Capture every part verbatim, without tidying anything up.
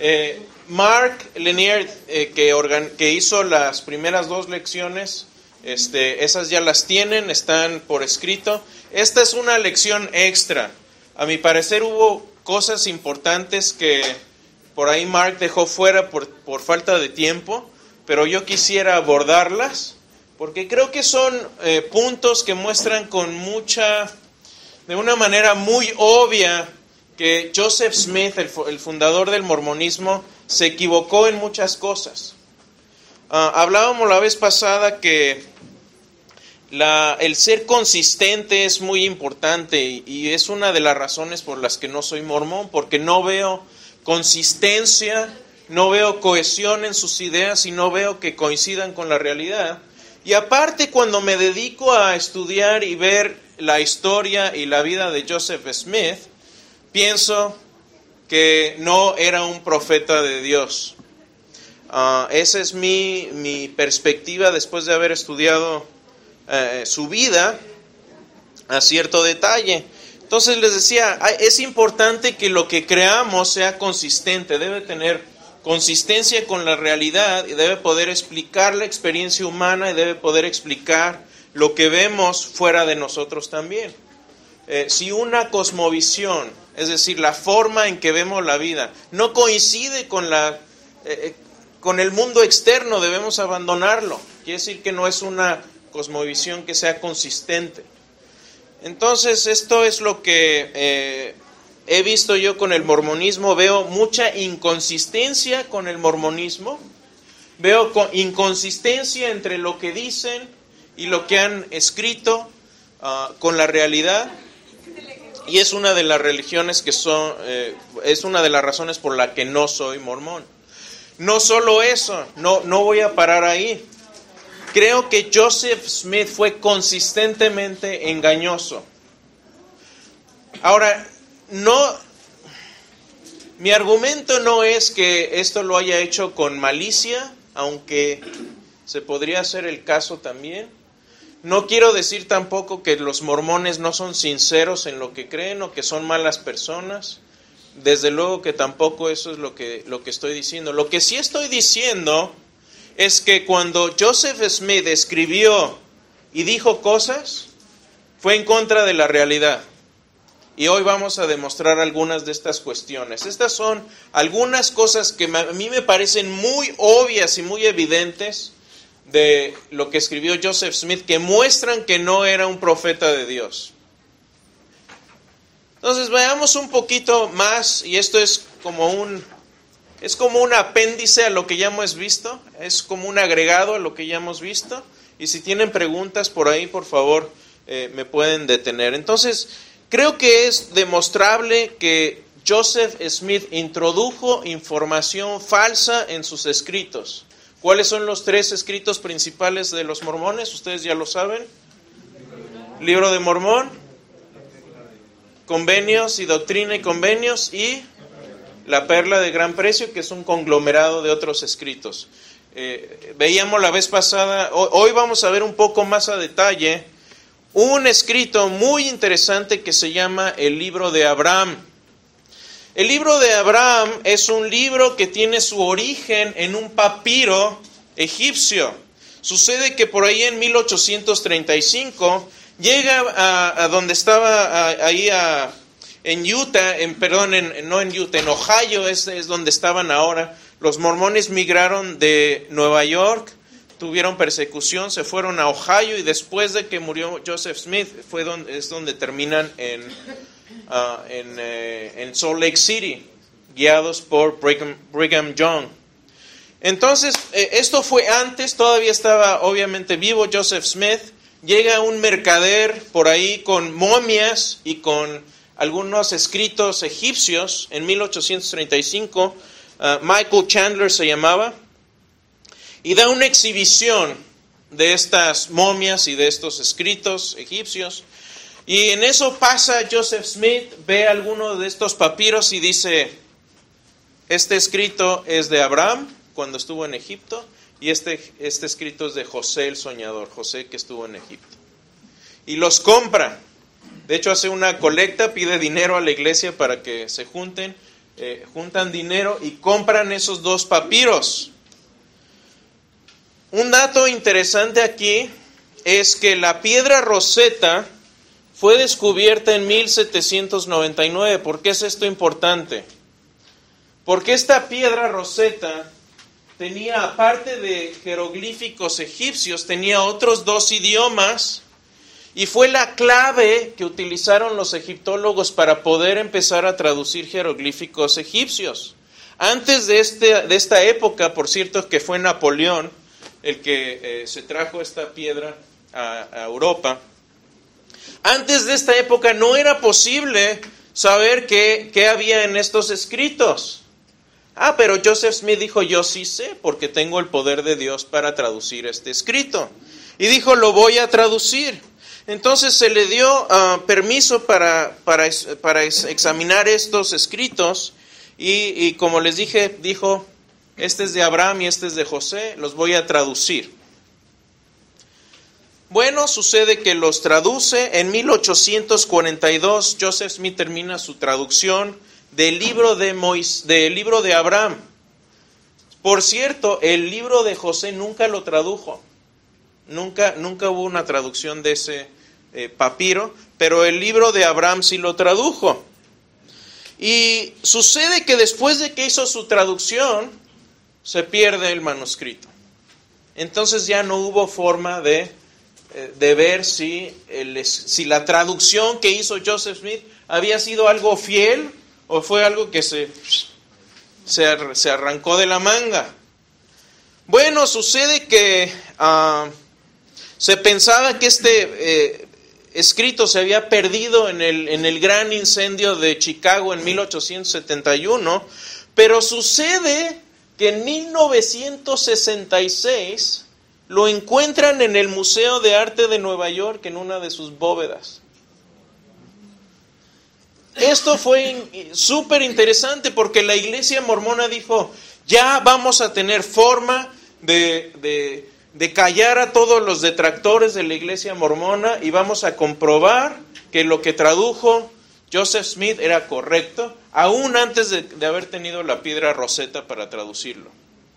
Eh, Mark Lanier, eh, que, organ- que hizo las primeras dos lecciones, este, esas ya las tienen, están por escrito. Esta es una lección extra. A mi parecer hubo cosas importantes que por ahí Mark dejó fuera por, por falta de tiempo, pero yo quisiera abordarlas, porque creo que son eh, puntos que muestran con mucha, de una manera muy obvia, que Joseph Smith, el, el fundador del mormonismo, se equivocó en muchas cosas. Uh, hablábamos la vez pasada que la, el ser consistente es muy importante y, y es una de las razones por las que no soy mormón, porque no veo consistencia, no veo cohesión en sus ideas y no veo que coincidan con la realidad. Y aparte, cuando me dedico a estudiar y ver la historia y la vida de Joseph Smith, pienso que no era un profeta de Dios. Uh, esa es mi, mi perspectiva después de haber estudiado uh, su vida a cierto detalle. Entonces les decía, es importante que lo que creamos sea consistente, debe tener consistencia con la realidad y debe poder explicar la experiencia humana y debe poder explicar lo que vemos fuera de nosotros también. Eh, si una cosmovisión, es decir, la forma en que vemos la vida, no coincide con, la, eh, con el mundo externo, debemos abandonarlo. Quiere decir que no es una cosmovisión que sea consistente. Entonces, esto es lo que eh, he visto yo con el mormonismo. Veo mucha inconsistencia con el mormonismo. Veo inconsistencia entre lo que dicen y lo que han escrito uh, con la realidad. Y es una de las religiones que son, eh, es una de las razones por la que no soy mormón. No solo eso, no, no voy a parar ahí. Creo que Joseph Smith fue consistentemente engañoso. Ahora, no, mi argumento no es que esto lo haya hecho con malicia, aunque se podría hacer el caso también. No quiero decir tampoco que los mormones no son sinceros en lo que creen o que son malas personas. Desde luego que tampoco eso es lo que, lo que estoy diciendo. Lo que sí estoy diciendo es que cuando Joseph Smith escribió y dijo cosas, fue en contra de la realidad. Y hoy vamos a demostrar algunas de estas cuestiones. Estas son algunas cosas que a mí me parecen muy obvias y muy evidentes de lo que escribió Joseph Smith, que muestran que no era un profeta de Dios. Entonces veamos un poquito más, y esto es como un, es como un apéndice a lo que ya hemos visto, es como un agregado a lo que ya hemos visto, y si tienen preguntas por ahí, por favor, eh, me pueden detener. Entonces, creo que es demostrable que Joseph Smith introdujo información falsa en sus escritos. ¿Cuáles son los tres escritos principales de los mormones? Ustedes ya lo saben. Libro de Mormón, Convenios y Doctrina y Convenios, y La Perla de Gran Precio, que es un conglomerado de otros escritos. Eh, veíamos la vez pasada, hoy vamos a ver un poco más a detalle un escrito muy interesante que se llama el Libro de Abraham. El Libro de Abraham es un libro que tiene su origen en un papiro egipcio. Sucede que por ahí en mil ochocientos treinta y cinco llega a, a donde estaba a, ahí a, en Utah, en, perdón, en, no en Utah, en Ohio es, es donde estaban ahora. Los mormones migraron de Nueva York, tuvieron persecución, se fueron a Ohio y después de que murió Joseph Smith fue donde, es donde terminan en, uh, en, eh, en Salt Lake City, guiados por Brigham, Brigham Young. Entonces, eh, esto fue antes, todavía estaba obviamente vivo Joseph Smith. Llega un mercader por ahí con momias y con algunos escritos egipcios en mil ochocientos treinta y cinco. Uh, Michael Chandler se llamaba. Y da una exhibición de estas momias y de estos escritos egipcios. Y en eso pasa Joseph Smith, ve alguno de estos papiros y dice, este escrito es de Abraham cuando estuvo en Egipto, y este, este escrito es de José el soñador, José que estuvo en Egipto. Y los compra. De hecho hace una colecta, pide dinero a la iglesia para que se junten. eh, juntan dinero y compran esos dos papiros. Un dato interesante aquí es que la piedra Rosetta fue descubierta en mil setecientos noventa y nueve. ¿Por qué es esto importante? Porque esta piedra Rosetta tenía, aparte de jeroglíficos egipcios, tenía otros dos idiomas, y fue la clave que utilizaron los egiptólogos para poder empezar a traducir jeroglíficos egipcios. Antes de, este, de esta época, por cierto, que fue Napoleón el que eh, se trajo esta piedra a, a Europa, antes de esta época no era posible saber qué, qué había en estos escritos. Ah, pero Joseph Smith dijo, yo sí sé, porque tengo el poder de Dios para traducir este escrito. Y dijo, lo voy a traducir. Entonces se le dio uh, permiso para, para, para examinar estos escritos. Y, y como les dije, dijo, este es de Abraham y este es de José, los voy a traducir. Bueno, sucede que los traduce. En mil ochocientos cuarenta y dos, Joseph Smith termina su traducción del libro de Mois, del libro de Abraham. Por cierto, el libro de José nunca lo tradujo. Nunca, nunca hubo una traducción de ese eh, papiro, pero el libro de Abraham sí lo tradujo. Y sucede que después de que hizo su traducción, se pierde el manuscrito. Entonces ya no hubo forma de, eh, de ver si, el, si la traducción que hizo Joseph Smith había sido algo fiel o fue algo que se, se, se arrancó de la manga. Bueno, sucede que uh, se pensaba que este eh, escrito se había perdido en el, en el gran incendio de Chicago en mil ochocientos setenta y uno, pero sucede que en mil novecientos sesenta y seis lo encuentran en el Museo de Arte de Nueva York en una de sus bóvedas. Esto fue súper interesante porque la iglesia mormona dijo, ya vamos a tener forma de, de, de callar a todos los detractores de la iglesia mormona y vamos a comprobar que lo que tradujo Joseph Smith era correcto, aún antes de, de haber tenido la piedra Rosetta para traducirlo.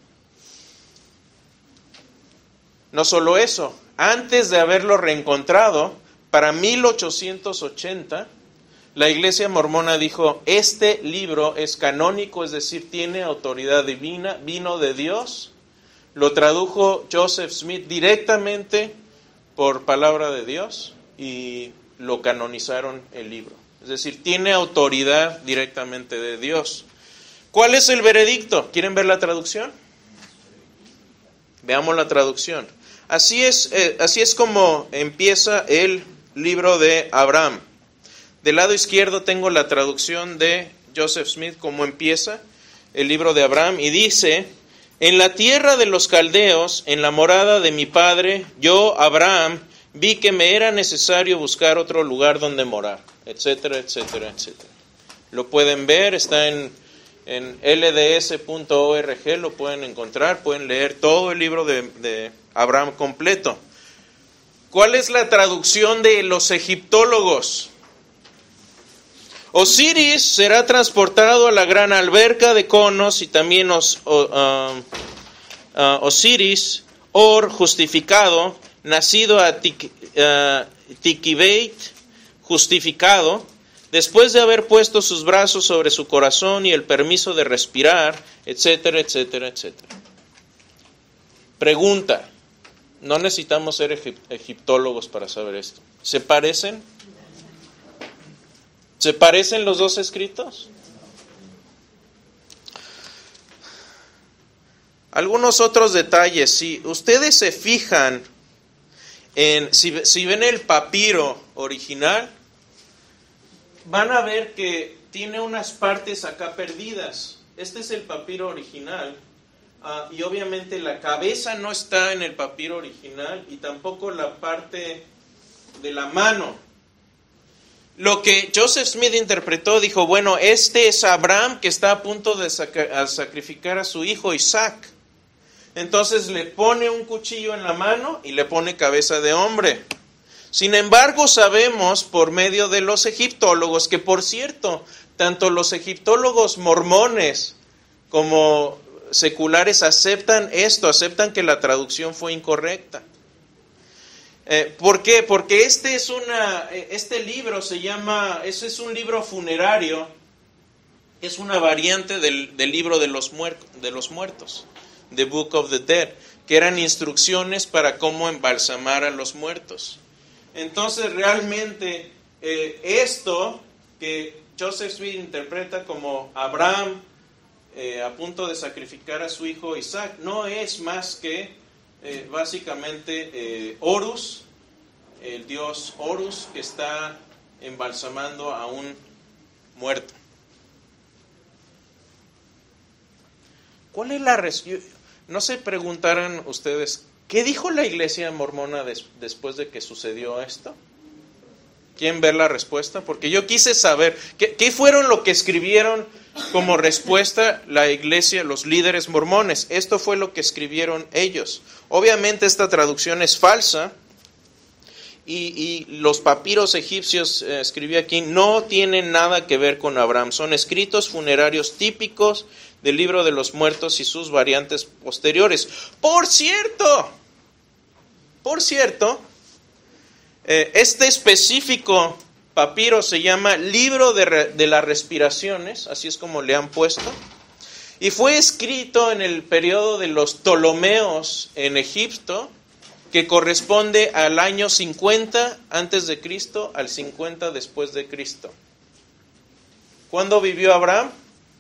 No solo eso, antes de haberlo reencontrado, para mil ochocientos ochenta, la iglesia mormona dijo, este libro es canónico, es decir, tiene autoridad divina, vino de Dios, lo tradujo Joseph Smith directamente por palabra de Dios y lo canonizaron el libro. Es decir, tiene autoridad directamente de Dios. ¿Cuál es el veredicto? ¿Quieren ver la traducción? Veamos la traducción. Así es, eh, así es como empieza el libro de Abraham. Del lado izquierdo tengo la traducción de Joseph Smith, como empieza el libro de Abraham, y dice, en la tierra de los caldeos, en la morada de mi padre, yo, Abraham, vi que me era necesario buscar otro lugar donde morar, etcétera, etcétera, etcétera. Lo pueden ver, está en, en L D S punto org, lo pueden encontrar, pueden leer todo el libro de, de Abraham completo. ¿Cuál es la traducción de los egiptólogos? Osiris será transportado a la gran alberca de conos y también os, uh, uh, Osiris, Or, justificado, nacido a Tik, uh, Tikibeit, justificado, después de haber puesto sus brazos sobre su corazón y el permiso de respirar, etcétera, etcétera, etcétera. Pregunta, no necesitamos ser egip- egiptólogos para saber esto. ¿Se parecen? ¿Se parecen los dos escritos? Algunos otros detalles. Si ustedes se fijan, en, si, si ven el papiro original, van a ver que tiene unas partes acá perdidas. Este es el papiro original. Uh, y obviamente la cabeza no está en el papiro original y tampoco la parte de la mano. Lo que Joseph Smith interpretó, dijo, bueno, este es Abraham que está a punto de saca- a sacrificar a su hijo Isaac. Entonces le pone un cuchillo en la mano y le pone cabeza de hombre. Sin embargo, sabemos por medio de los egiptólogos, que por cierto, tanto los egiptólogos mormones como seculares aceptan esto, aceptan que la traducción fue incorrecta. Eh, ¿Por qué? Porque este es una, este libro se llama, ese es un libro funerario, es una variante del, del libro de los, muer, de los muertos, The Book of the Dead, que eran instrucciones para cómo embalsamar a los muertos. Entonces realmente eh, esto que Joseph Smith interpreta como Abraham eh, a punto de sacrificar a su hijo Isaac, no es más que eh, básicamente eh, Horus, el dios Horus que está embalsamando a un muerto. ¿Cuál es la respuesta? No se preguntaran ustedes, ¿qué dijo la iglesia mormona des- después de que sucedió esto? ¿Quieren ver la respuesta? Porque yo quise saber, ¿qué, qué fueron lo que escribieron como respuesta la iglesia, los líderes mormones? Esto fue lo que escribieron ellos. Obviamente esta traducción es falsa y, y los papiros egipcios, eh, escribí aquí, no tienen nada que ver con Abraham. Son escritos funerarios típicos del libro de los muertos y sus variantes posteriores. Por cierto, por cierto, eh, este específico papiro se llama Libro de, re, de las Respiraciones, así es como le han puesto, y fue escrito en el periodo de los Ptolomeos en Egipto, que corresponde al año cincuenta antes de Cristo al cincuenta después de Cristo. ¿Cuándo vivió Abraham?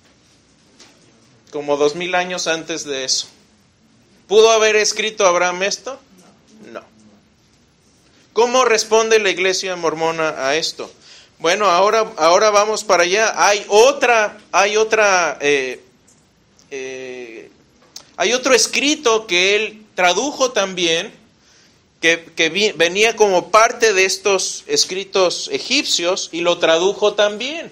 Como dos mil años antes de eso. ¿Pudo haber escrito Abraham esto? No. ¿Cómo responde la iglesia mormona a esto? Bueno, ahora, ahora vamos para allá. Hay otra, hay otra, eh, eh, hay otro escrito que él tradujo también, que, que vi, venía como parte de estos escritos egipcios y lo tradujo también.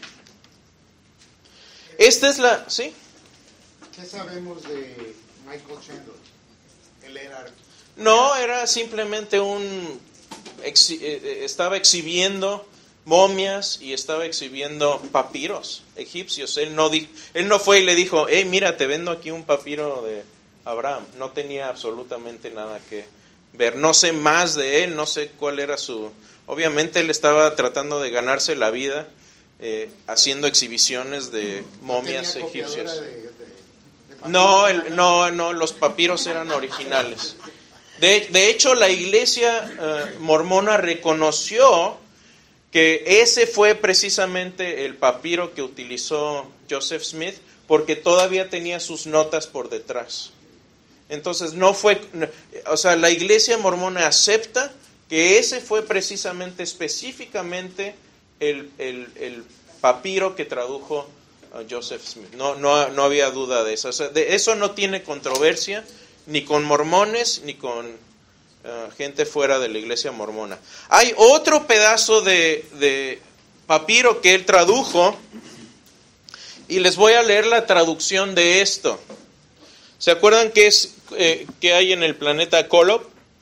Esta es la, ¿sí? ¿Qué sabemos de Michael Chandler? Él era... No, era simplemente un... Exhi, eh, estaba exhibiendo momias y estaba exhibiendo papiros egipcios. Él no, di, él no fue y le dijo, hey, mira, te vendo aquí un papiro de Abraham. No tenía absolutamente nada que ver. No sé más de él, no sé cuál era su... Obviamente él estaba tratando de ganarse la vida eh, haciendo exhibiciones de momias ¿No egipcias. De, de, de no, el, no, no, los papiros eran originales. De, de hecho, la iglesia uh, mormona reconoció que ese fue precisamente el papiro que utilizó Joseph Smith, porque todavía tenía sus notas por detrás. Entonces, no fue, o sea, la iglesia mormona acepta que ese fue precisamente, específicamente, el, el, el papiro que tradujo uh, Joseph Smith. No, no, no había duda de eso. O sea, de eso no tiene controversia, ni con mormones, ni con uh, gente fuera de la iglesia mormona. Hay otro pedazo de, de papiro que él tradujo, y les voy a leer la traducción de esto. ¿Se acuerdan qué es eh, qué hay en el planeta Kolob?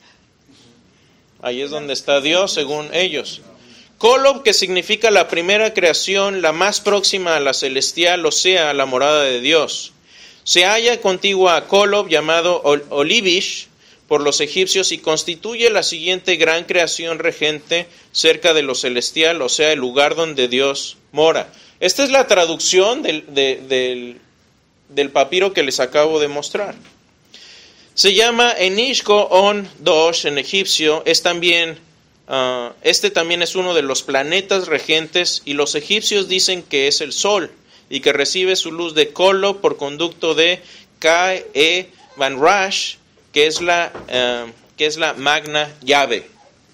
Ahí es donde está Dios, según ellos. Kolob, que significa la primera creación, la más próxima a la celestial, o sea, a la morada de Dios. Se halla contigua a Kolob, llamado Ol- Olivish por los egipcios, y constituye la siguiente gran creación regente cerca de lo celestial, o sea, el lugar donde Dios mora. Esta es la traducción del, de, del, del papiro que les acabo de mostrar. Se llama Enishko On Dosh en egipcio. Es también, uh, este también es uno de los planetas regentes, y los egipcios dicen que es el Sol, y que recibe su luz de Kolob por conducto de Ka-e Van Rash, que es la uh, que es la magna llave.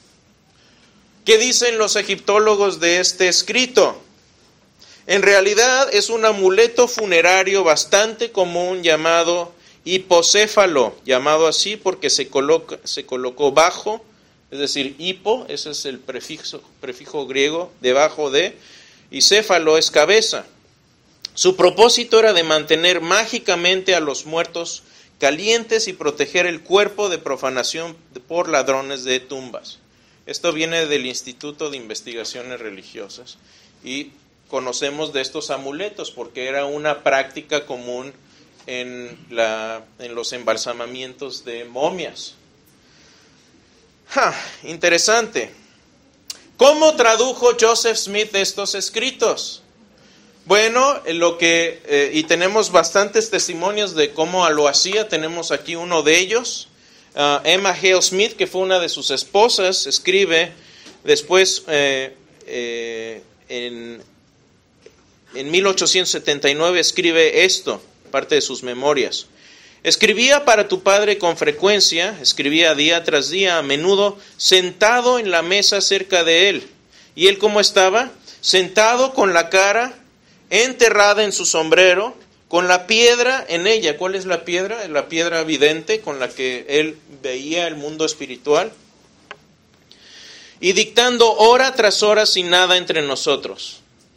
¿Qué dicen los egiptólogos de este escrito? En realidad es un amuleto funerario bastante común llamado hipocéfalo, llamado así porque se coloca, se colocó bajo, es decir, hipo, ese es el prefijo, prefijo griego, debajo de, y céfalo es cabeza. Su propósito era de mantener mágicamente a los muertos calientes y proteger el cuerpo de profanación por ladrones de tumbas. Esto viene del Instituto de Investigaciones Religiosas y conocemos de estos amuletos porque era una práctica común en, la, en los embalsamamientos de momias. Ja, interesante. ¿Cómo tradujo Joseph Smith estos escritos? Bueno, lo que eh, y tenemos bastantes testimonios de cómo lo hacía. Tenemos aquí uno de ellos. Uh, Emma Hale Smith, que fue una de sus esposas, escribe después eh, eh, en, en mil ochocientos setenta y nueve escribe esto, parte de sus memorias. Escribía para tu padre con frecuencia, escribía día tras día, a menudo sentado en la mesa cerca de él. ¿Y él cómo estaba? Sentado con la cara enterrada en su sombrero, con la piedra en ella. ¿Cuál es la piedra? La piedra vidente con la que él veía el mundo espiritual. Y dictando hora tras hora sin nada entre nosotros.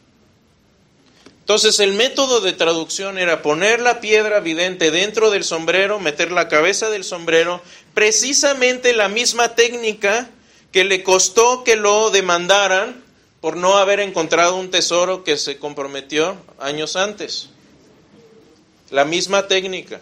Entonces el método de traducción era poner la piedra vidente dentro del sombrero, meter la cabeza del sombrero, precisamente la misma técnica que le costó que lo demandaran por no haber encontrado un tesoro que se comprometió años antes. La misma técnica.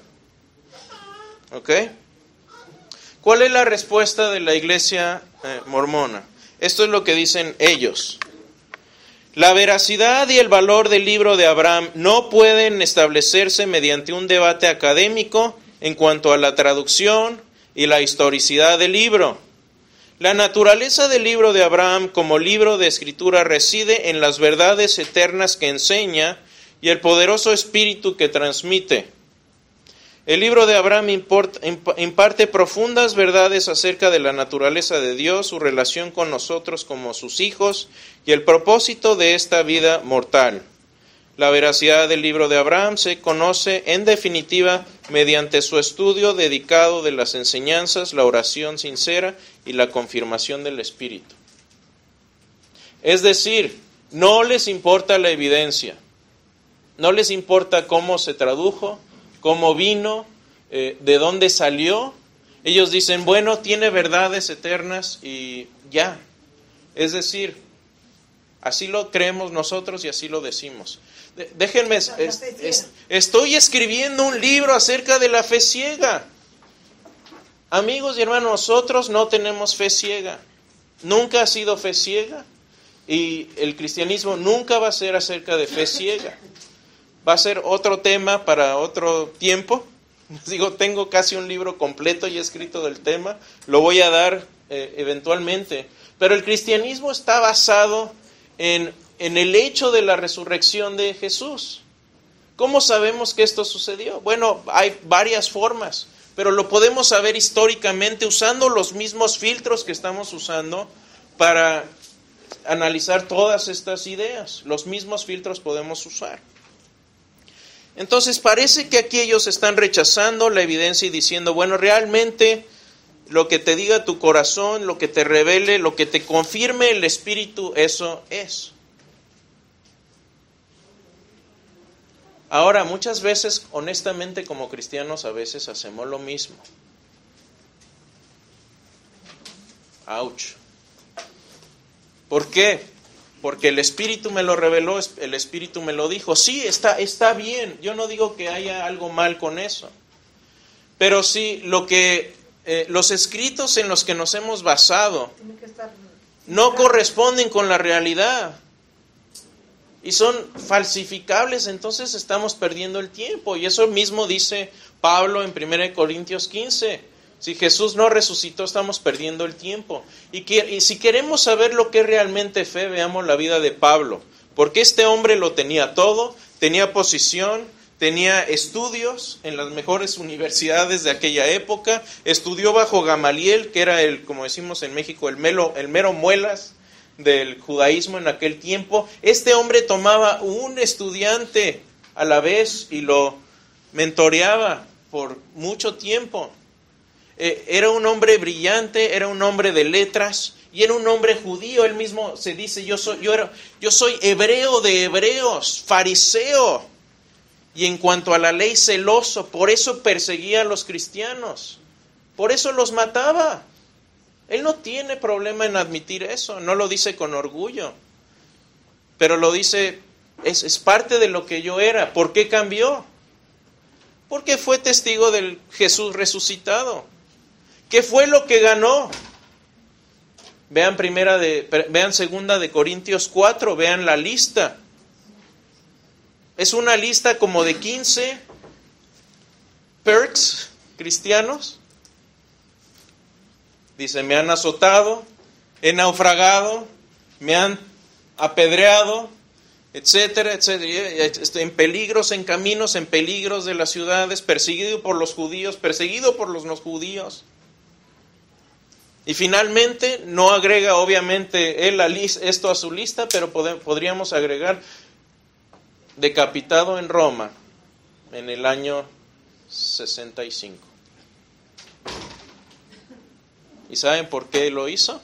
¿Ok? ¿Cuál es la respuesta de la iglesia eh, mormona? Esto es lo que dicen ellos. La veracidad y el valor del libro de Abraham no pueden establecerse mediante un debate académico en cuanto a la traducción y la historicidad del libro. La naturaleza del libro de Abraham como libro de escritura reside en las verdades eternas que enseña y el poderoso espíritu que transmite. El libro de Abraham imparte profundas verdades acerca de la naturaleza de Dios, su relación con nosotros como sus hijos y el propósito de esta vida mortal. La veracidad del libro de Abraham se conoce en definitiva mediante su estudio dedicado de las enseñanzas, la oración sincera y la confirmación del Espíritu. Es decir, no les importa la evidencia. No les importa cómo se tradujo, cómo vino, eh, de dónde salió. Ellos dicen, bueno, tiene verdades eternas y ya. Es decir, así lo creemos nosotros y así lo decimos. De, déjenme, es, es, estoy escribiendo un libro acerca de la fe ciega. Amigos y hermanos, nosotros no tenemos fe ciega. Nunca ha sido fe ciega. Y el cristianismo nunca va a ser acerca de fe ciega. Va a ser otro tema para otro tiempo. Les digo, tengo casi un libro completo y escrito del tema. Lo voy a dar eh, eventualmente. Pero el cristianismo está basado en, en el hecho de la resurrección de Jesús. ¿Cómo sabemos que esto sucedió? Bueno, hay varias formas, pero lo podemos saber históricamente usando los mismos filtros que estamos usando para analizar todas estas ideas. Los mismos filtros podemos usar. Entonces parece que aquí ellos están rechazando la evidencia y diciendo, bueno, realmente lo que te diga tu corazón, lo que te revele, lo que te confirme el Espíritu, eso es. Ahora, muchas veces, honestamente, como cristianos, a veces hacemos lo mismo. Ouch. ¿Por qué? Porque el Espíritu me lo reveló, el Espíritu me lo dijo. Sí, está, está bien. Yo no digo que haya algo mal con eso. Pero sí, lo que eh, los escritos en los que nos hemos basado no corresponden con la realidad. Y son falsificables, entonces estamos perdiendo el tiempo. Y eso mismo dice Pablo en primera de Corintios quince. Si Jesús no resucitó, estamos perdiendo el tiempo. Y, que, y si queremos saber lo que es realmente fe, veamos la vida de Pablo. Porque este hombre lo tenía todo, tenía posición, tenía estudios en las mejores universidades de aquella época, estudió bajo Gamaliel, que era el, como decimos en México, el, melo, el mero muelas del judaísmo en aquel tiempo. Este hombre tomaba un estudiante a la vez y lo mentoreaba por mucho tiempo. Eh, era un hombre brillante, era un hombre de letras y era un hombre judío. Él mismo se dice, yo soy, yo era, yo soy hebreo de hebreos, fariseo, y en cuanto a la ley celoso. Por eso perseguía a los cristianos, por eso los mataba. Él no tiene problema en admitir eso, no lo dice con orgullo, pero lo dice, es, es parte de lo que yo era. ¿Por qué cambió? Porque fue testigo del Jesús resucitado. ¿Qué fue lo que ganó? Vean primera de, vean segunda de Corintios cuatro, vean la lista. Es una lista como de quince perks cristianos. Dice, me han azotado, he naufragado, me han apedreado, etcétera, etcétera. Estoy en peligros, en caminos, en peligros de las ciudades, perseguido por los judíos, perseguido por los no judíos. Y finalmente, no agrega obviamente él esto a su lista, pero podríamos agregar decapitado en Roma en el año sesenta y cinco. ¿Y saben por qué lo hizo?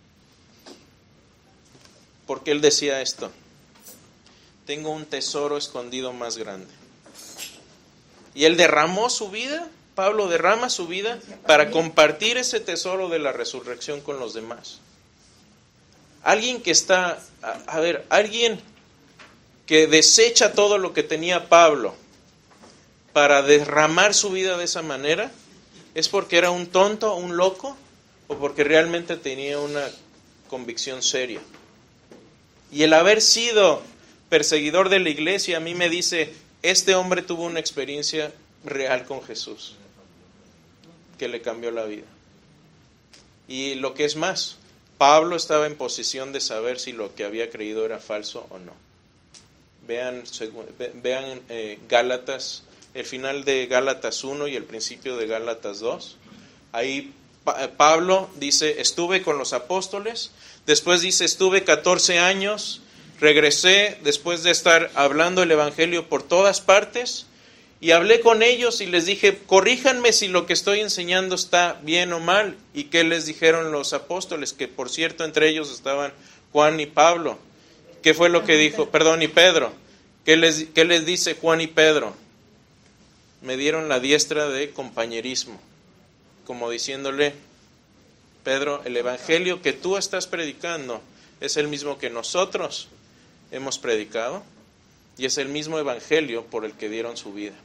Porque él decía esto: tengo un tesoro escondido más grande. Y él derramó su vida, Pablo derrama su vida para compartir ese tesoro de la resurrección con los demás. Alguien que está, a, a ver, alguien que desecha todo lo que tenía Pablo para derramar su vida de esa manera, ¿es porque era un tonto, un loco? ¿O porque realmente tenía una convicción seria? Y el haber sido perseguidor de la iglesia a mí me dice, este hombre tuvo una experiencia real con Jesús que le cambió la vida. Y lo que es más, Pablo estaba en posición de saber si lo que había creído era falso o no. Vean, vean eh, Gálatas, el final de Gálatas uno y el principio de Gálatas dos. Ahí Pablo dice, estuve con los apóstoles, después dice, estuve catorce años, regresé después de estar hablando el evangelio por todas partes, y hablé con ellos y les dije, corríjanme si lo que estoy enseñando está bien o mal. ¿Y qué les dijeron los apóstoles? Que por cierto entre ellos estaban Juan y Pablo. ¿Qué fue lo que dijo? Perdón, y Pedro. ¿Qué les, qué les dice Juan y Pedro? Me dieron la diestra de compañerismo, como diciéndole, Pedro, el evangelio que tú estás predicando es el mismo que nosotros hemos predicado y es el mismo evangelio por el que dieron su vida.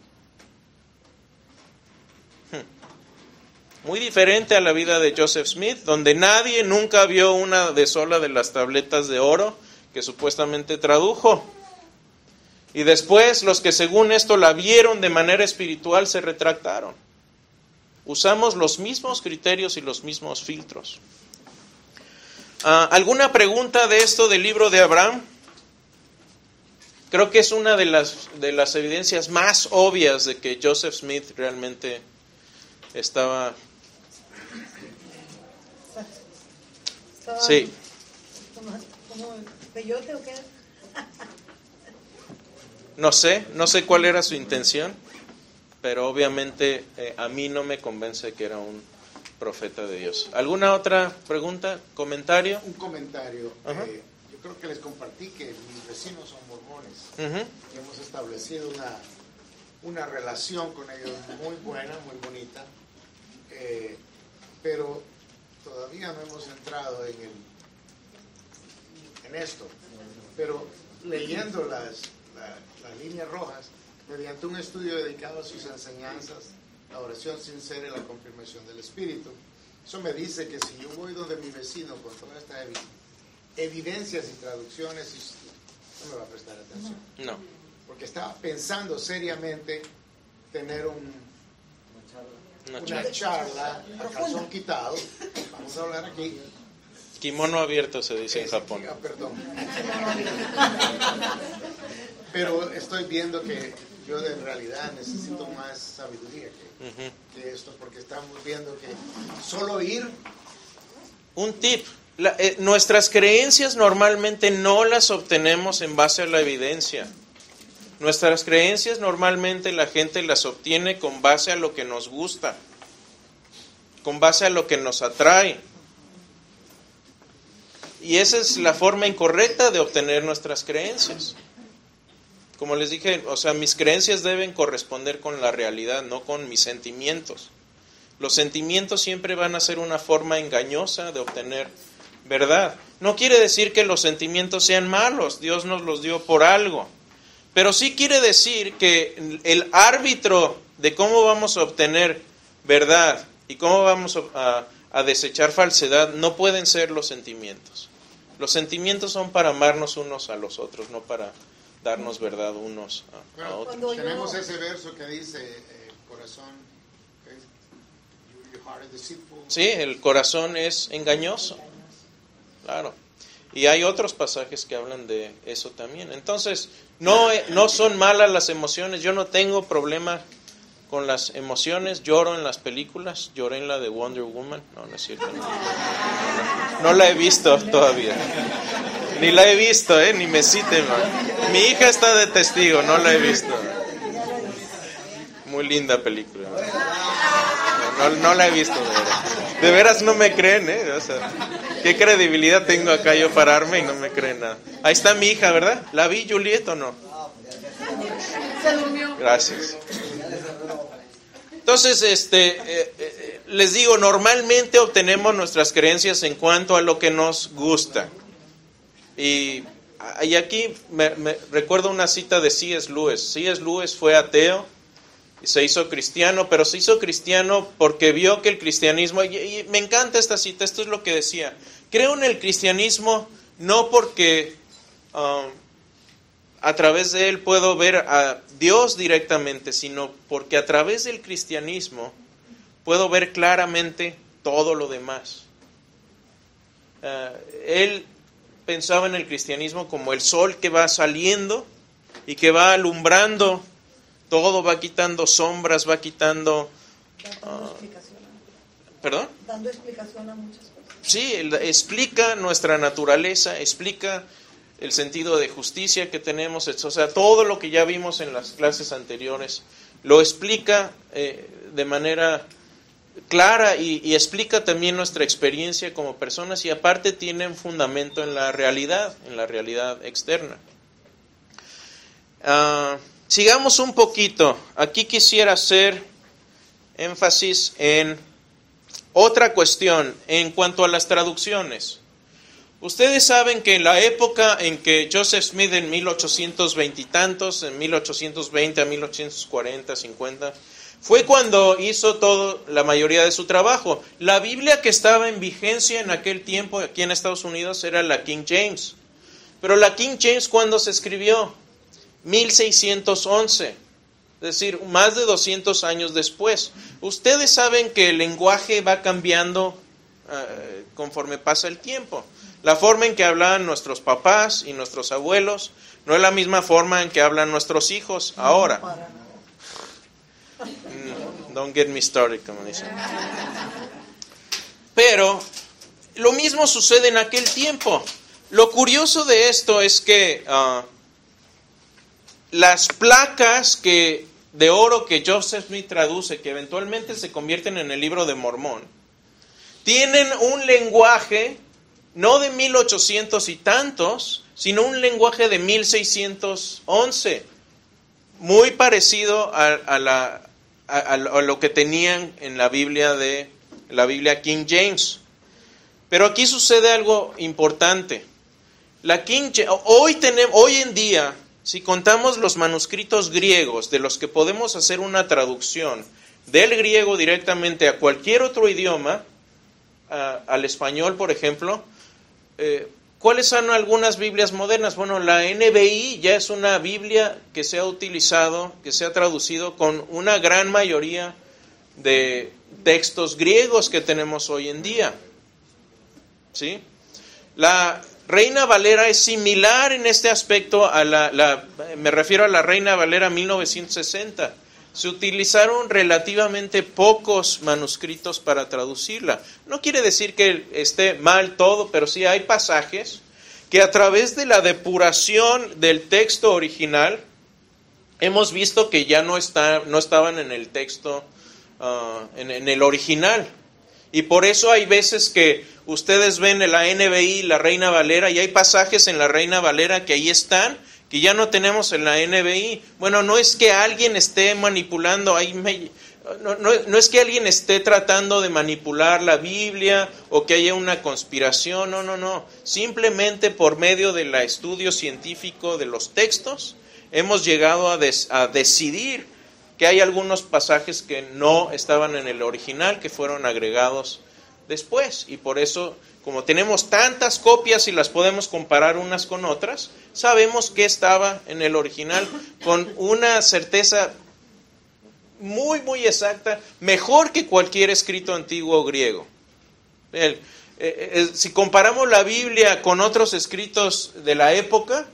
Muy diferente a la vida de Joseph Smith, donde nadie nunca vio una de sola de las tabletas de oro que supuestamente tradujo. Y después los que según esto la vieron de manera espiritual se retractaron. Usamos los mismos criterios y los mismos filtros. Uh, ¿Alguna pregunta de esto del libro de Abraham? Creo que es una de las, de las evidencias más obvias de que Joseph Smith realmente estaba... Sí. ¿Como, como peyote o qué? No sé, no sé cuál era su intención, pero obviamente eh, a mí no me convence que era un profeta de Dios. ¿Alguna otra pregunta, comentario? Un comentario. Eh, yo creo que les compartí que mis vecinos son mormones. Uh-huh. Y hemos establecido una, una relación con ellos muy buena, muy bonita. Eh, pero todavía no hemos entrado en, el, en esto. Pero leyendo las, la, las líneas rojas, mediante un estudio dedicado a sus enseñanzas, la oración sincera y la confirmación del Espíritu, eso me dice que si yo voy donde mi vecino con todas estas ev evidencias y traducciones, no me va a prestar atención. No. Porque estaba pensando seriamente tener un, una, una charla. charla a calzón quitado. Vamos a hablar aquí. Kimono abierto se dice en Es, Japón. Ah, perdón. Pero estoy viendo que yo en realidad necesito más sabiduría que, uh-huh. que esto, porque estamos viendo que solo ir... Un tip, la, eh, nuestras creencias normalmente no las obtenemos en base a la evidencia. Nuestras creencias normalmente la gente las obtiene con base a lo que nos gusta, con base a lo que nos atrae. Y esa es la forma incorrecta de obtener nuestras creencias. Como les dije, o sea, mis creencias deben corresponder con la realidad, no con mis sentimientos. Los sentimientos siempre van a ser una forma engañosa de obtener verdad. No quiere decir que los sentimientos sean malos, Dios nos los dio por algo. Pero sí quiere decir que el árbitro de cómo vamos a obtener verdad y cómo vamos a, a desechar falsedad no pueden ser los sentimientos. Los sentimientos son para amarnos unos a los otros, no para darnos verdad unos a, bueno, a otros. Cuando tenemos yo... ese verso que dice, eh, corazón, eh, your heart is deceitful. Sí, el corazón es engañoso. Claro. Y hay otros pasajes que hablan de eso también. Entonces, no, no son malas las emociones. Yo no tengo problema con las emociones. Lloro en las películas. Lloré en la de Wonder Woman. No, no es cierto. No, no, no la he visto todavía. Ni la he visto, ¿eh? Ni me citen. Man. Mi hija está de testigo. No la he visto. Muy linda película. No, no la he visto, de veras. De veras no me creen, ¿eh? O sea, ¿qué credibilidad tengo acá yo pararme y no me creen nada? Ahí está mi hija, ¿verdad? ¿La vi, Juliet, o no? Gracias. Entonces, este, eh, eh, les digo, normalmente obtenemos nuestras creencias en cuanto a lo que nos gusta. Y, y aquí me, me recuerdo una cita de C S Lewis. C S Lewis fue ateo y se hizo cristiano, pero se hizo cristiano porque vio que el cristianismo, y, y me encanta esta cita, esto es lo que decía, creo en el cristianismo no porque um, a través de él puedo ver a Dios directamente, sino porque a través del cristianismo puedo ver claramente todo lo demás. Uh, él pensaba en el cristianismo como el sol que va saliendo y que va alumbrando todo, va quitando sombras, va quitando... Dando uh, explicación. ¿Perdón? Dando explicación a muchas cosas. Sí, él explica nuestra naturaleza, explica el sentido de justicia que tenemos, o sea, todo lo que ya vimos en las clases anteriores, lo explica eh, de manera clara y, y explica también nuestra experiencia como personas y aparte tiene un fundamento en la realidad, en la realidad externa. Uh, sigamos un poquito. Aquí quisiera hacer énfasis en otra cuestión en cuanto a las traducciones. Ustedes saben que en la época en que Joseph Smith en mil ochocientos veinte y tantos, en mil ochocientos veinte a mil ochocientos cuarenta, cincuenta, fue cuando hizo todo, la mayoría de su trabajo. La Biblia que estaba en vigencia en aquel tiempo aquí en Estados Unidos era la King James. Pero la King James, ¿cuándo se escribió? mil seiscientos once, es decir, más de doscientos años después. Ustedes saben que el lenguaje va cambiando uh, conforme pasa el tiempo. La forma en que hablaban nuestros papás y nuestros abuelos no es la misma forma en que hablan nuestros hijos ahora. Mm, don't get me started, como dicen. Pero lo mismo sucede en aquel tiempo. Lo curioso de esto es que uh, las placas que, de oro que Joseph Smith traduce, que eventualmente se convierten en el Libro de Mormón, tienen un lenguaje no de mil ochocientos y tantos, sino un lenguaje de mil seiscientos once, muy parecido a, a, la, a, a lo que tenían en la Biblia de la Biblia King James. Pero aquí sucede algo importante. La King James, hoy tenemos, hoy en día, si contamos los manuscritos griegos de los que podemos hacer una traducción del griego directamente a cualquier otro idioma, a, al español, por ejemplo, eh, ¿cuáles son algunas Biblias modernas? Bueno, la N B I ya es una Biblia que se ha utilizado, que se ha traducido con una gran mayoría de textos griegos que tenemos hoy en día. ¿Sí? La Reina Valera es similar en este aspecto a la, la, me refiero a la Reina Valera mil novecientos sesenta. Se utilizaron relativamente pocos manuscritos para traducirla. No quiere decir que esté mal todo, pero sí hay pasajes que a través de la depuración del texto original hemos visto que ya no, está, no estaban en el texto, uh, en, en el original. Y por eso hay veces que ustedes ven en la N B I, la Reina Valera, y hay pasajes en la Reina Valera que ahí están, que ya no tenemos en la N B I. Bueno, no es que alguien esté manipulando, hay No, no, no es que alguien esté tratando de manipular la Biblia o que haya una conspiración, no, no, no. Simplemente por medio del estudio científico de los textos hemos llegado a, des, a decidir que hay algunos pasajes que no estaban en el original, que fueron agregados después. Y por eso, como tenemos tantas copias y las podemos comparar unas con otras, sabemos que estaba en el original con una certeza muy, muy exacta, mejor que cualquier escrito antiguo griego. El, eh, eh, si comparamos la Biblia con otros escritos de la época,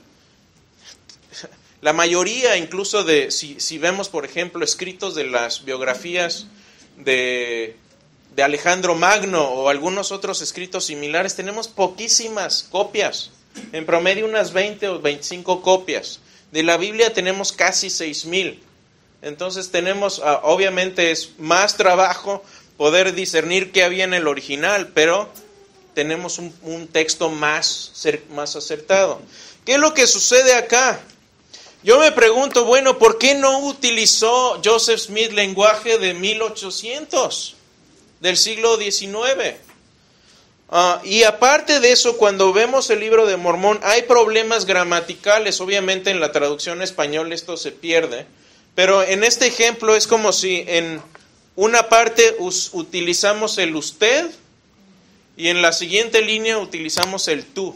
la mayoría, incluso de, si, si vemos, por ejemplo, escritos de las biografías de, de Alejandro Magno o algunos otros escritos similares, tenemos poquísimas copias, en promedio unas veinte o veinticinco copias. De la Biblia tenemos casi seis mil. Entonces tenemos, obviamente es más trabajo poder discernir qué había en el original, pero tenemos un, un texto más, más acertado. ¿Qué es lo que sucede acá? Yo me pregunto, bueno, ¿por qué no utilizó Joseph Smith lenguaje de mil ochocientos, del siglo diecinueve? Uh, y aparte de eso, cuando vemos el libro de Mormón, hay problemas gramaticales. Obviamente en la traducción español esto se pierde. Pero en este ejemplo es como si en una parte us, utilizamos el usted y en la siguiente línea utilizamos el tú.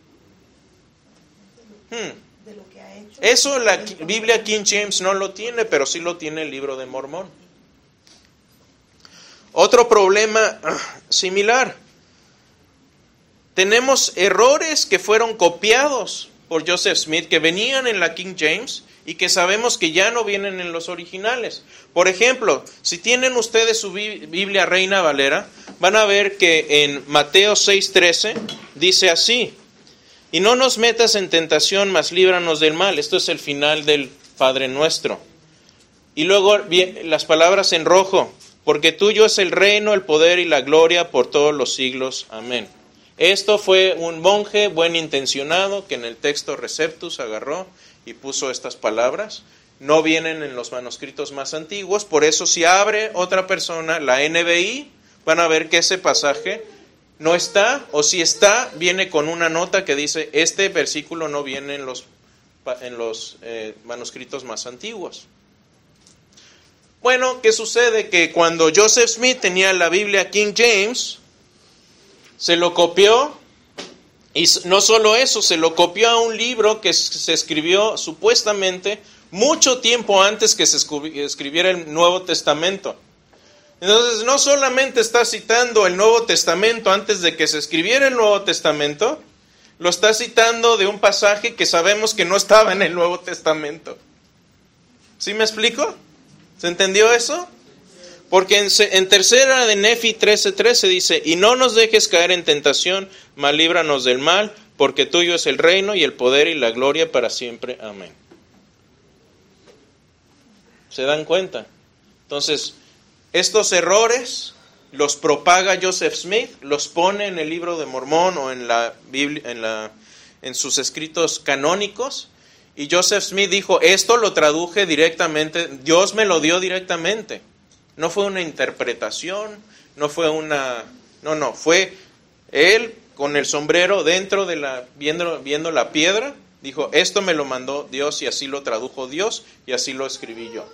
Hmm. Eso la Biblia King James no lo tiene, pero sí lo tiene el libro de Mormón. Otro problema similar. Tenemos errores que fueron copiados por Joseph Smith, que venían en la King James y que sabemos que ya no vienen en los originales. Por ejemplo, si tienen ustedes su Biblia Reina Valera, van a ver que en Mateo seis trece dice así: y no nos metas en tentación, mas líbranos del mal. Esto es el final del Padre Nuestro. Y luego las palabras en rojo: porque tuyo es el reino, el poder y la gloria por todos los siglos. Amén. Esto fue un monje buen intencionado que en el texto Receptus agarró y puso estas palabras. No vienen en los manuscritos más antiguos, por eso si abre otra persona la N B I, van a ver que ese pasaje no está, o si está, viene con una nota que dice, este versículo no viene en los, en los eh, manuscritos más antiguos. Bueno, ¿qué sucede? Que cuando Joseph Smith tenía la Biblia King James, se lo copió, y no solo eso, se lo copió a un libro que se escribió supuestamente mucho tiempo antes que se escribiera el Nuevo Testamento. Entonces, no solamente está citando el Nuevo Testamento antes de que se escribiera el Nuevo Testamento, lo está citando de un pasaje que sabemos que no estaba en el Nuevo Testamento. ¿Sí me explico? ¿Se entendió eso? Porque en, en tercera de Nefi trece trece dice, y no nos dejes caer en tentación, mas líbranos del mal, porque tuyo es el reino y el poder y la gloria para siempre. Amén. ¿Se dan cuenta? Entonces, estos errores los propaga Joseph Smith, los pone en el libro de Mormón o en la Biblia, en, la, en sus escritos canónicos. Y Joseph Smith dijo, esto lo traduje directamente, Dios me lo dio directamente. No fue una interpretación, no fue una... No, no, fue él con el sombrero dentro de la... Viendo, viendo la piedra, dijo, esto me lo mandó Dios y así lo tradujo Dios y así lo escribí yo.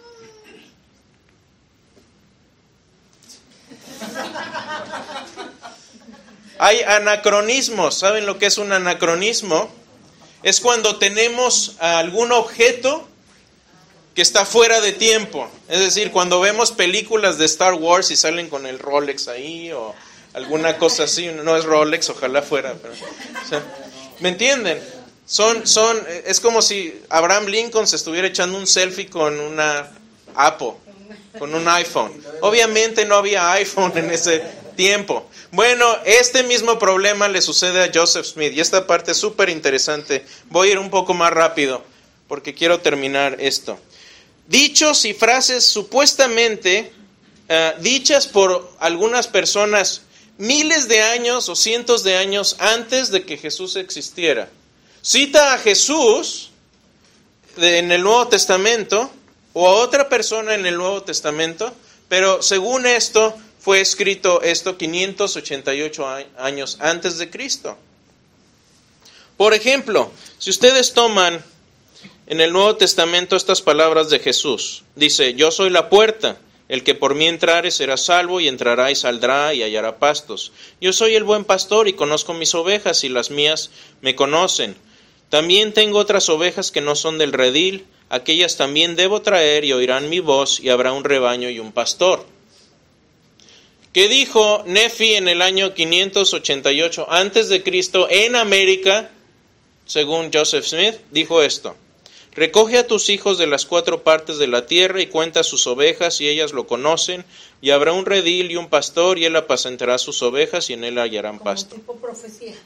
Hay anacronismos. ¿Saben lo que es un anacronismo? Es cuando tenemos algún objeto que está fuera de tiempo. Es decir, cuando vemos películas de Star Wars y salen con el Rolex ahí o alguna cosa así. No es Rolex, ojalá fuera. Pero, o sea, ¿me entienden? Son, son, es como si Abraham Lincoln se estuviera echando un selfie con una Apple, con un iPhone. Obviamente no había iPhone en ese tiempo. Bueno, este mismo problema le sucede a Joseph Smith y esta parte es súper interesante. Voy a ir un poco más rápido porque quiero terminar esto. Dichos y frases supuestamente uh, dichas por algunas personas miles de años o cientos de años antes de que Jesús existiera. Cita a Jesús de, en el Nuevo Testamento o a otra persona en el Nuevo Testamento Pero según esto, fue escrito esto quinientos ochenta y ocho años antes de Cristo. Por ejemplo, si ustedes toman en el Nuevo Testamento estas palabras de Jesús, dice: yo soy la puerta, el que por mí entrare será salvo, y entrará y saldrá y hallará pastos. Yo soy el buen pastor y conozco mis ovejas, y las mías me conocen. También tengo otras ovejas que no son del redil, aquellas también debo traer, y oirán mi voz, y habrá un rebaño y un pastor. ¿Qué dijo Nefi en el año quinientos ochenta y ocho antes de Cristo en América? Según Joseph Smith, dijo esto: recoge a tus hijos de las cuatro partes de la tierra y cuenta sus ovejas, y ellas lo conocen, y habrá un redil y un pastor, y él apacentará sus ovejas, y en él hallarán pasto. Como tipo profecía.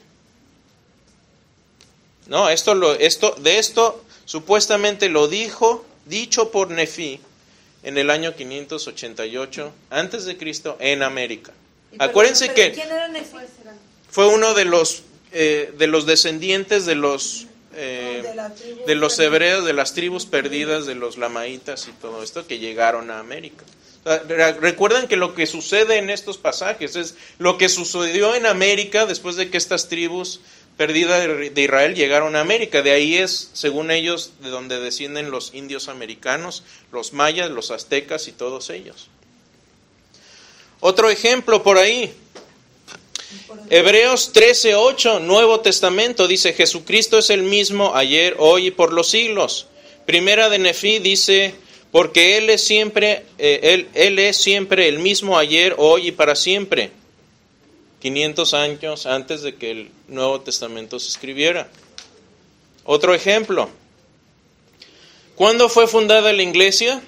No, esto lo, esto, de esto supuestamente lo dijo, dicho por Nefi en el año quinientos ochenta y ocho antes de Cristo en América. Pero, Acuérdense pero, que ¿quién era Nefi? fue uno de los eh, de los descendientes de los eh, de, la tribu de los perdida. hebreos, de las tribus perdidas, de los lamaitas y todo esto que llegaron a América. O sea, re- recuerden que lo que sucede en estos pasajes es lo que sucedió en América después de que estas tribus perdidas de Israel llegaron a América. De ahí es, según ellos, de donde descienden los indios americanos, los mayas, los aztecas y todos ellos. Otro ejemplo por ahí, Hebreos trece ocho, Nuevo Testamento, dice: Jesucristo es el mismo ayer, hoy y por los siglos. Primera de Nefi dice: porque Él es siempre, eh, él, él es siempre el mismo ayer, hoy y para siempre. quinientos años antes de que el Nuevo Testamento se escribiera. Otro ejemplo. ¿Cuándo fue fundada la iglesia?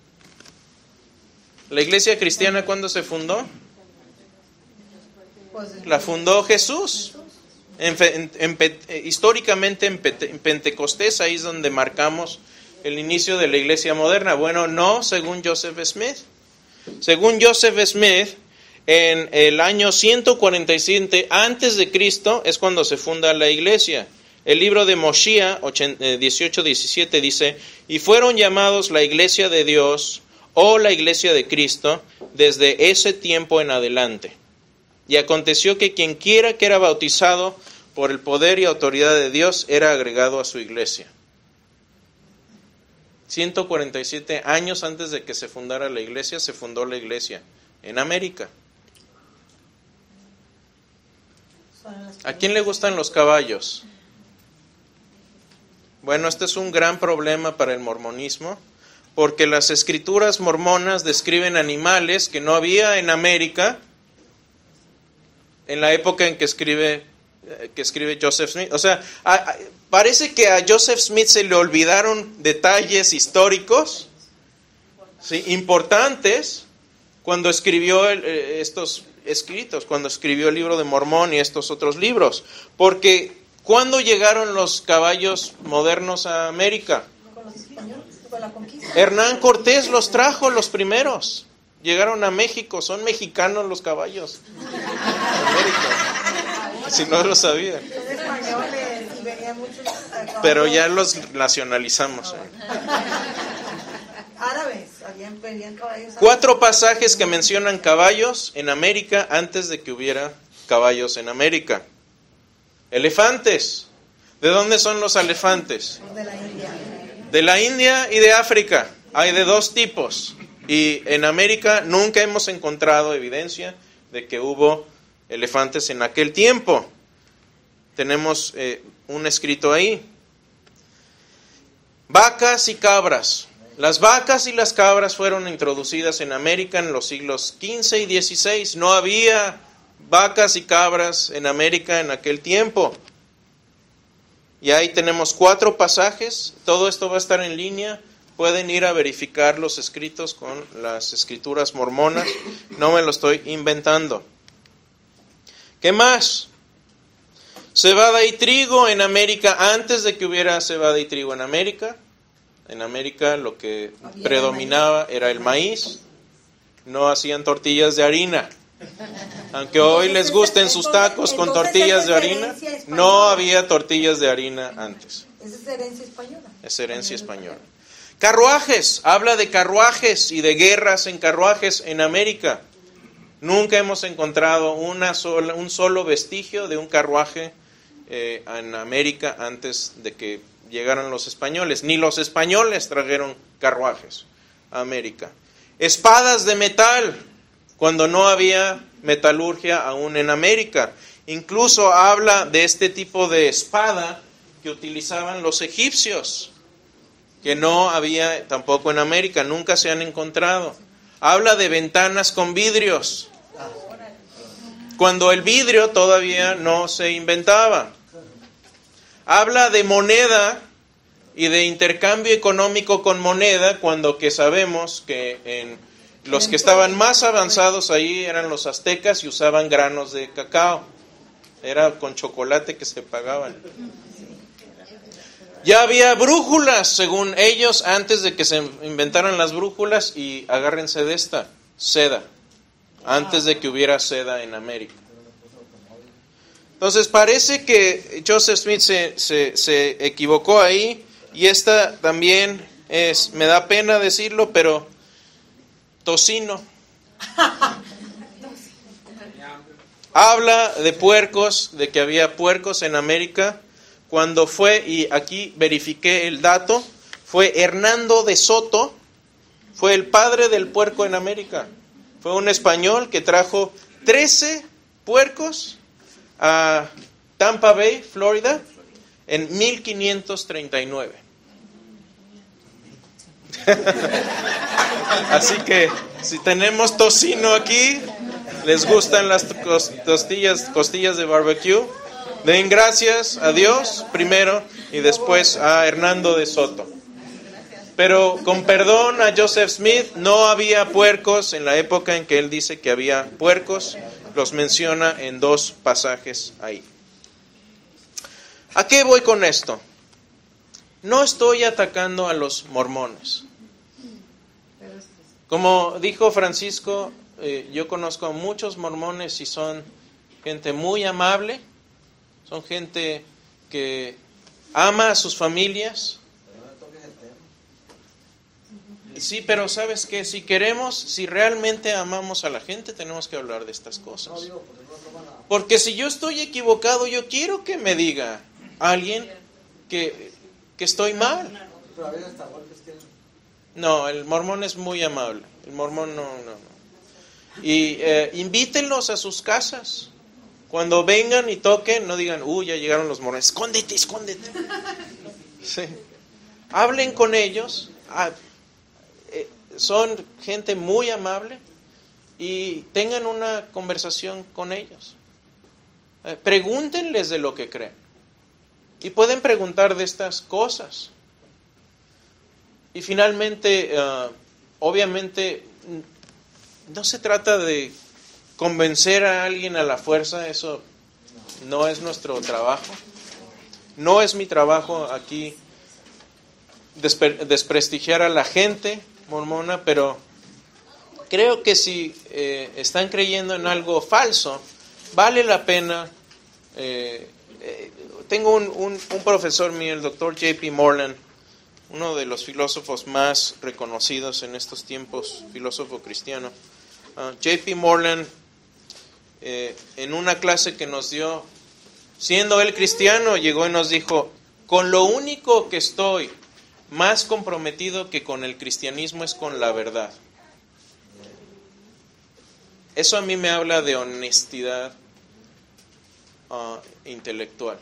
¿La iglesia cristiana cuándo se fundó? La fundó Jesús. En, en, en, históricamente en, en Pentecostés, ahí es donde marcamos el inicio de la iglesia moderna. Bueno, no, según Joseph Smith. Según Joseph Smith, en el año ciento cuarenta y siete antes de Cristo es cuando se funda la iglesia. El libro de Mosía dieciocho diecisiete dice: y fueron llamados la iglesia de Dios o la iglesia de Cristo desde ese tiempo en adelante. Y aconteció que quien quiera que era bautizado por el poder y autoridad de Dios era agregado a su iglesia. ciento cuarenta y siete años antes de que se fundara la iglesia, se fundó la iglesia en América. ¿A quién le gustan los caballos? Bueno, este es un gran problema para el mormonismo, porque las escrituras mormonas describen animales que no había en América en la época en que escribe, que escribe Joseph Smith. O sea, a, a, parece que a Joseph Smith se le olvidaron detalles históricos, ¿sí?, importantes cuando escribió el, estos escritos, cuando escribió el libro de Mormón y estos otros libros. Porque, ¿cuándo llegaron los caballos modernos a América? Con los españoles, con la conquista. Hernán Cortés los trajo los primeros. Llegaron a México, son mexicanos los caballos. América. Si no lo sabían. Son españoles y venían muchos caballos. Pero ya los nacionalizamos. ¿eh? Árabes, habían, venían caballos árabes. Cuatro pasajes que mencionan caballos en América antes de que hubiera caballos en América. Elefantes. ¿De dónde son los elefantes? De la India. De la India y de África. Hay de dos tipos. Y en América nunca hemos encontrado evidencia de que hubo elefantes en aquel tiempo. Tenemos eh, un escrito ahí. Vacas y cabras. Las vacas y las cabras fueron introducidas en América en los siglos quince y dieciséis. No había vacas y cabras en América en aquel tiempo. Y ahí tenemos cuatro pasajes. Todo esto va a estar en línea. Pueden ir a verificar los escritos con las escrituras mormonas. No me lo estoy inventando. ¿Qué más? Cebada y trigo en América. Antes de que hubiera cebada y trigo en América, en América lo que Había predominaba maíz. era el maíz. No hacían tortillas de harina. Aunque hoy les gusten sus tacos con Entonces, tortillas esa de es harina, herencia española. no había tortillas de harina antes. Esa es herencia española. Es herencia española. Carruajes, habla de carruajes y de guerras en carruajes en América. Nunca hemos encontrado una sola, un solo vestigio de un carruaje eh, en América antes de que llegaran los españoles. Ni los españoles trajeron carruajes a América. Espadas de metal, cuando no había metalurgia aún en América. Incluso habla de este tipo de espada que utilizaban los egipcios, que no había tampoco en América, nunca se han encontrado. Habla de ventanas con vidrios, cuando el vidrio todavía no se inventaba. Habla de moneda y de intercambio económico con moneda, cuando que sabemos que en los que estaban más avanzados ahí eran los aztecas y usaban granos de cacao. Era con chocolate que se pagaban. Ya había brújulas, según ellos, antes de que se inventaran las brújulas, y agárrense de esta, seda, antes de que hubiera seda en América. Entonces parece que Joseph Smith se, se, se equivocó ahí, y esta también es, me da pena decirlo, pero tocino. Habla de puercos, de que había puercos en América, cuando fue, y aquí verifiqué el dato, fue Hernando de Soto, fue el padre del puerco en América. Fue un español que trajo trece puercos a Tampa Bay, Florida, en mil quinientos treinta y nueve. Así que, si tenemos tocino aquí, les gustan las costillas, costillas de barbecue, den gracias a Dios primero y después a Hernando de Soto. Pero con perdón a Joseph Smith, no había puercos en la época en que él dice que había puercos. Los menciona en dos pasajes ahí. ¿A qué voy con esto? No estoy atacando a los mormones. Como dijo Francisco, eh, yo conozco a muchos mormones y son gente muy amable, son gente que ama a sus familias. Sí, pero ¿sabes qué? Si queremos, si realmente amamos a la gente, tenemos que hablar de estas cosas. Porque si yo estoy equivocado, yo quiero que me diga alguien que, que estoy mal. No, el mormón es muy amable. El mormón no, no, no. Y eh, invítenlos a sus casas. Cuando vengan y toquen, no digan, uy, ya llegaron los mormones. Escóndete, escóndete. Sí. Hablen con ellos. Ah, eh, son gente muy amable. Y tengan una conversación con ellos. Eh, pregúntenles de lo que creen. Y pueden preguntar de estas cosas. Y finalmente, uh, obviamente, no se trata de convencer a alguien a la fuerza, eso no es nuestro trabajo. No es mi trabajo aquí despre- desprestigiar a la gente mormona, pero creo que si eh, están creyendo en algo falso, vale la pena. Eh, eh, tengo un, un, un profesor mío, el doctor J P Moreland, uno de los filósofos más reconocidos en estos tiempos, filósofo cristiano. Uh, J P Moreland, eh, en una clase que nos dio, siendo él cristiano, llegó y nos dijo, con lo único que estoy más comprometido que con el cristianismo es con la verdad. Eso a mí me habla de honestidad uh, intelectual.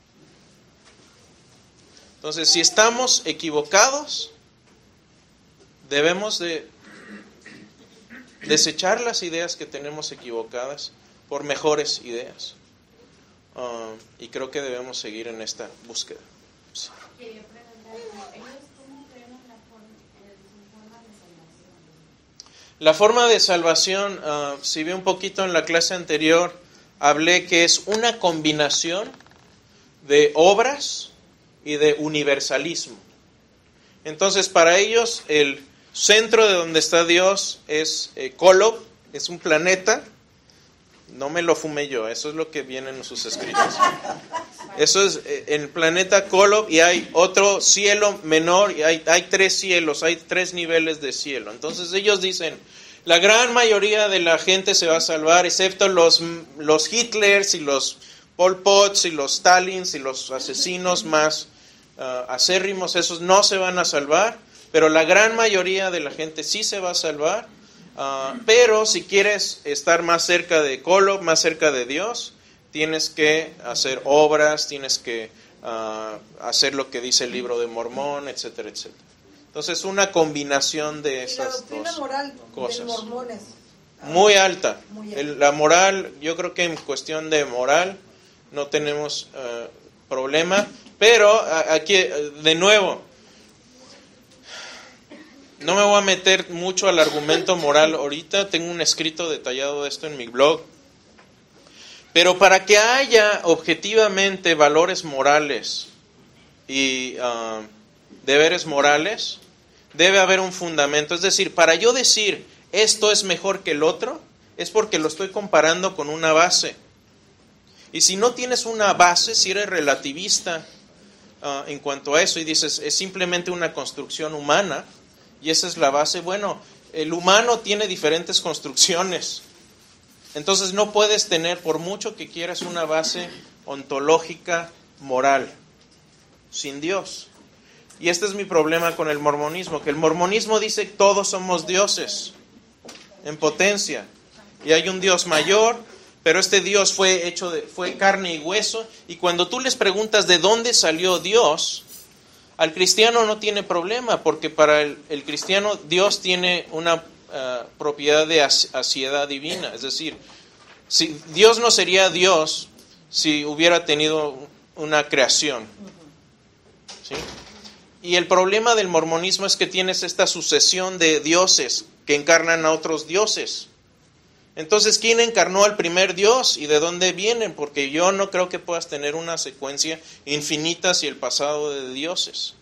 Entonces, si estamos equivocados, debemos de desechar las ideas que tenemos equivocadas por mejores ideas. Uh, y creo que debemos seguir en esta búsqueda. Sí. Quería preguntar, ¿ellos cómo creen en la forma, en forma de salvación? La forma de salvación, uh, si vi un poquito en la clase anterior, hablé que es una combinación de obras y de universalismo. Entonces, para ellos, el centro de donde está Dios es eh, Kolob, es un planeta, No me lo fumé yo, eso es lo que viene en sus escritos. Eso es en el planeta Kolob, y hay otro cielo menor, y hay, hay tres cielos, hay tres niveles de cielo. Entonces ellos dicen, la gran mayoría de la gente se va a salvar, excepto los, los Hitlers y los Pol Pots y los Stalins y los asesinos más uh, acérrimos, esos no se van a salvar, pero la gran mayoría de la gente sí se va a salvar. Uh, pero si quieres estar más cerca de Kolob, más cerca de Dios, tienes que hacer obras, tienes que uh, hacer lo que dice el libro de Mormón, etcétera, etcétera. Entonces, una combinación de esas y la doctrina dos moral cosas. De los mormones. Muy alta. Muy alta. El, la moral, yo creo que en cuestión de moral no tenemos uh, problema, pero a, aquí, de nuevo, no me voy a meter mucho al argumento moral ahorita, tengo un escrito detallado de esto en mi blog. Pero para que haya objetivamente valores morales y uh, deberes morales, debe haber un fundamento. Es decir, para yo decir esto es mejor que el otro, es porque lo estoy comparando con una base. Y si no tienes una base, si eres relativista uh, en cuanto a eso y dices es simplemente una construcción humana, y esa es la base, bueno, el humano tiene diferentes construcciones. Entonces no puedes tener, por mucho que quieras, una base ontológica moral sin Dios. Y este es mi problema con el mormonismo, que el mormonismo dice que todos somos dioses en potencia. Y hay un Dios mayor, pero este Dios fue hecho de, fue carne y hueso. Y cuando tú les preguntas de dónde salió Dios, al cristiano no tiene problema, porque para el, el cristiano Dios tiene una uh, propiedad de aseidad divina. Es decir, si Dios no sería Dios si hubiera tenido una creación. ¿Sí? Y el problema del mormonismo es que tienes esta sucesión de dioses que encarnan a otros dioses. Entonces, ¿quién encarnó al primer Dios y de dónde vienen? Porque yo no creo que puedas tener una secuencia infinita hacia el pasado de dioses.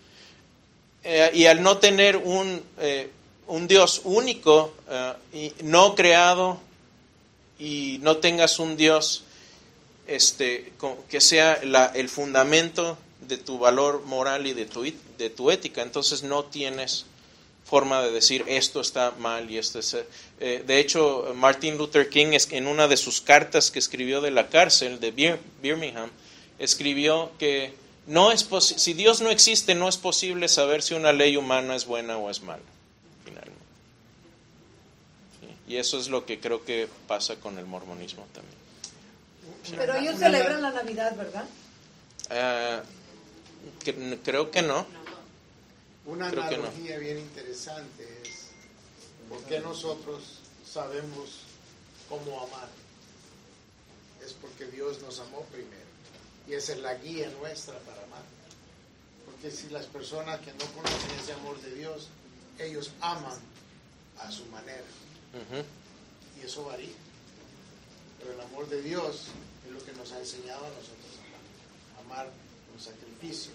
Eh, y al no tener un, eh, un Dios único, eh, y no creado, y no tengas un Dios este, que sea la, el fundamento de tu valor moral y de tu, de tu ética, entonces no tienes forma de decir esto está mal y esto es... Eh, de hecho, Martin Luther King, en una de sus cartas que escribió de la cárcel de Bir- Birmingham, escribió que no es posi- si Dios no existe, no es posible saber si una ley humana es buena o es mala, finalmente. ¿Sí? Y eso es lo que creo que pasa con el mormonismo también. ¿Sí? Pero ellos celebran la Navidad, ¿verdad? Uh, que, creo que no. Una Creo analogía no. bien interesante es por qué nosotros sabemos cómo amar. Es porque Dios nos amó primero. Y esa es la guía nuestra para amar. Porque si las personas que no conocen ese amor de Dios, ellos aman a su manera. Uh-huh. Y eso varía. Pero el amor de Dios es lo que nos ha enseñado a nosotros a amar. Amar con sacrificio.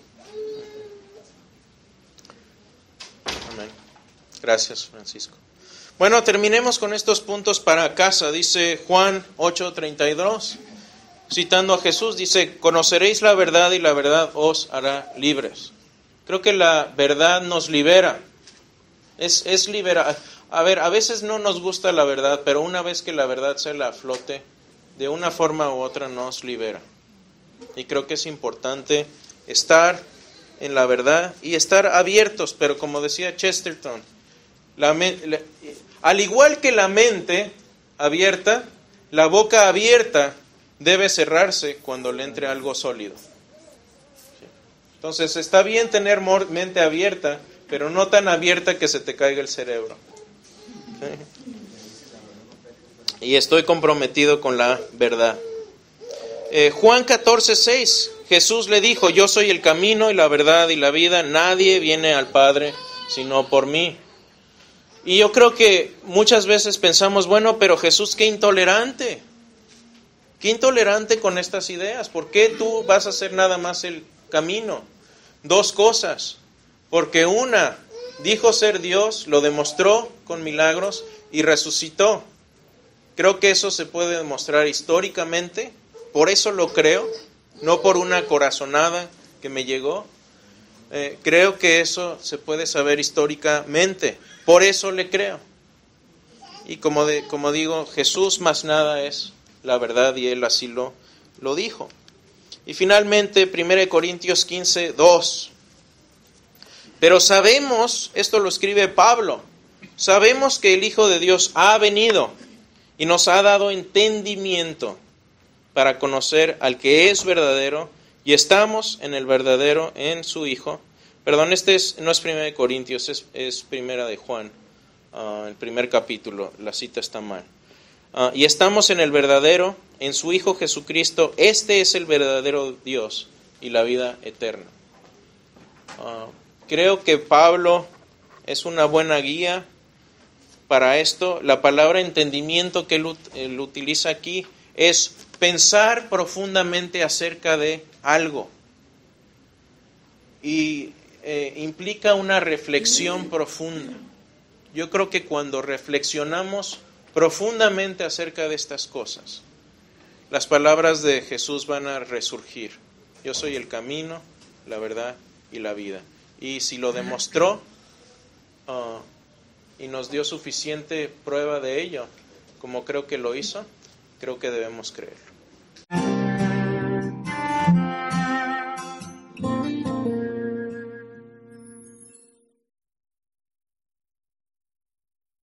Amén. Gracias, Francisco. Bueno, terminemos con estos puntos para casa. Dice Juan ocho treinta y dos, citando a Jesús, dice, conoceréis la verdad y la verdad os hará libres. Creo que la verdad nos libera. Es, es libera. A ver, a veces no nos gusta la verdad, pero una vez que la verdad se la flote, de una forma u otra nos libera. Y creo que es importante estar en la verdad y estar abiertos, pero como decía Chesterton, la, la, al igual que la mente abierta, la boca abierta debe cerrarse cuando le entre algo sólido. Entonces está bien tener mente abierta, pero no tan abierta que se te caiga el cerebro. ¿Sí? Y estoy comprometido con la verdad. Eh, Juan catorce seis, Jesús le dijo, yo soy el camino y la verdad y la vida, nadie viene al Padre sino por mí. Y yo creo que muchas veces pensamos, bueno, pero Jesús, qué intolerante, qué intolerante con estas ideas, ¿por qué tú vas a ser nada más el camino? Dos cosas, porque una, dijo ser Dios, lo demostró con milagros y resucitó. Creo que eso se puede demostrar históricamente, por eso lo creo, no por una corazonada que me llegó. Eh, creo que eso se puede saber históricamente, por eso le creo. Y como, de, como digo, Jesús más nada es la verdad y Él así lo, lo dijo. Y finalmente, primera de Corintios quince, dos. Pero sabemos, esto lo escribe Pablo, sabemos que el Hijo de Dios ha venido y nos ha dado entendimiento para conocer al que es verdadero, y estamos en el verdadero, en su Hijo. Perdón, este es, no es primera de Corintios, es, es primera de Juan, uh, el primer capítulo, la cita está mal. Uh, y estamos en el verdadero, en su Hijo Jesucristo. Este es el verdadero Dios y la vida eterna. Uh, creo que Pablo es una buena guía para esto. La palabra entendimiento que él, él utiliza aquí es pensar profundamente acerca de algo. Y eh, implica una reflexión profunda. Yo creo que cuando reflexionamos profundamente acerca de estas cosas, las palabras de Jesús van a resurgir. Yo soy el camino, la verdad y la vida. Y si lo demostró uh, y nos dio suficiente prueba de ello, como creo que lo hizo, creo que debemos creerlo.